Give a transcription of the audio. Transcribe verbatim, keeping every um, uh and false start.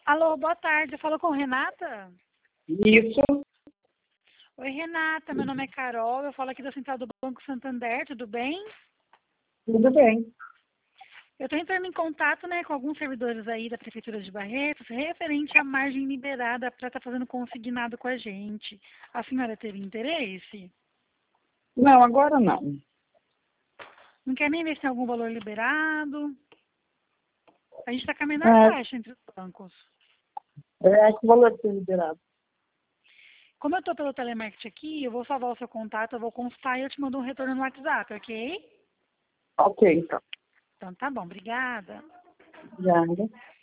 Alô, boa tarde. Eu falo com Renata? Isso, Oi, Renata. Meu nome é Carol. Eu falo aqui da Central do Banco Santander. Tudo bem? tudo bem. Eu estou entrando em contato, né, com alguns servidores aí da Prefeitura de Barretos referente à margem liberada para estar fazendo consignado com a gente. A senhora teve interesse? Não, agora não. Não quer nem ver se tem algum valor liberado? A gente está com a menor É, taxa entre os bancos. é que o valor foi liberado. Como eu estou pelo telemarketing aqui, eu vou salvar o seu contato, eu vou constar e eu te mando um retorno no WhatsApp, ok? Ok, então. Então tá bom, obrigada. Já, né?